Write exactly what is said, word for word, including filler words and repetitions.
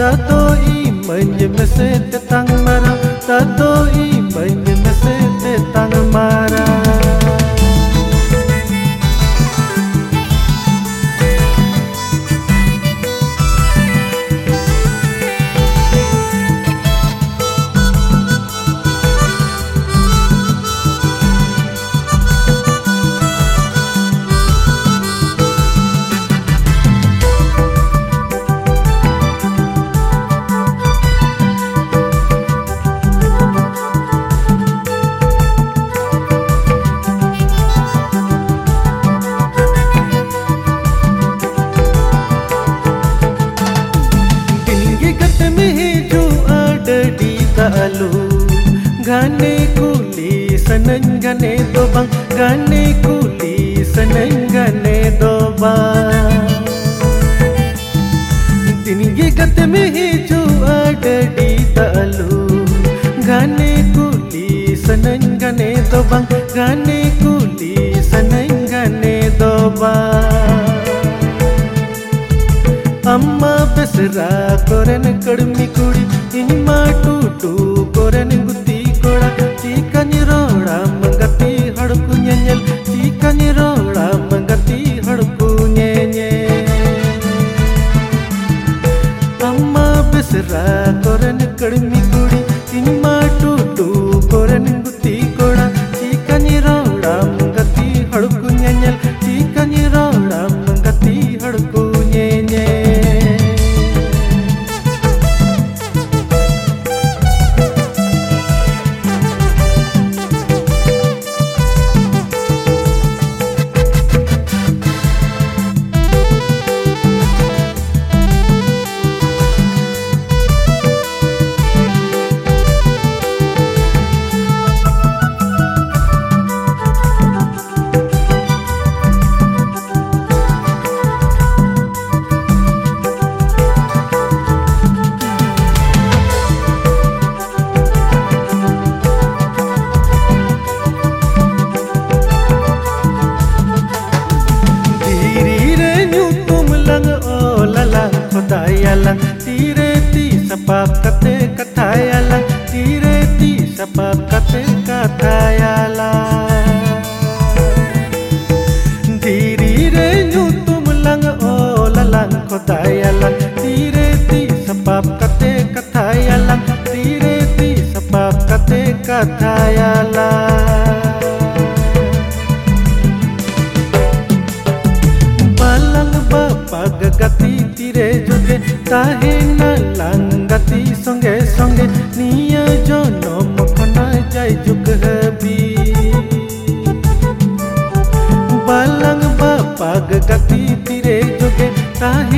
tadoi menyemese tetang marah, tadoi menyemese tetang marah. Alu gane kuli seneng gane dobang, gane kuli seneng gane dobang. Tinggi kat में जो adadi talu gane kuli seneng gane dobang, gane kuli seneng gane dobang. Amma besra koren kadmi kudi inma tutu koren guti koda chikani roda mangati hadku nyenyel chikani roda mangati hadku nyenyel. Amma besra koren kadmi kudi inma tutu koren guti koda chikani roda mangati hadku nyenyel chikani roda mangati hadku nyenyel. Katayalang tireti sapakate katayalang tireti sapakate katayalang dirire nyutum lang olalang katayalang tireti sapakate katayalang tireti sapakate katayalang. Balang bapag gati tire joge tahe na langati songe songe niya jonom khana jai juk habi. Balang bapag gati tire joge tahe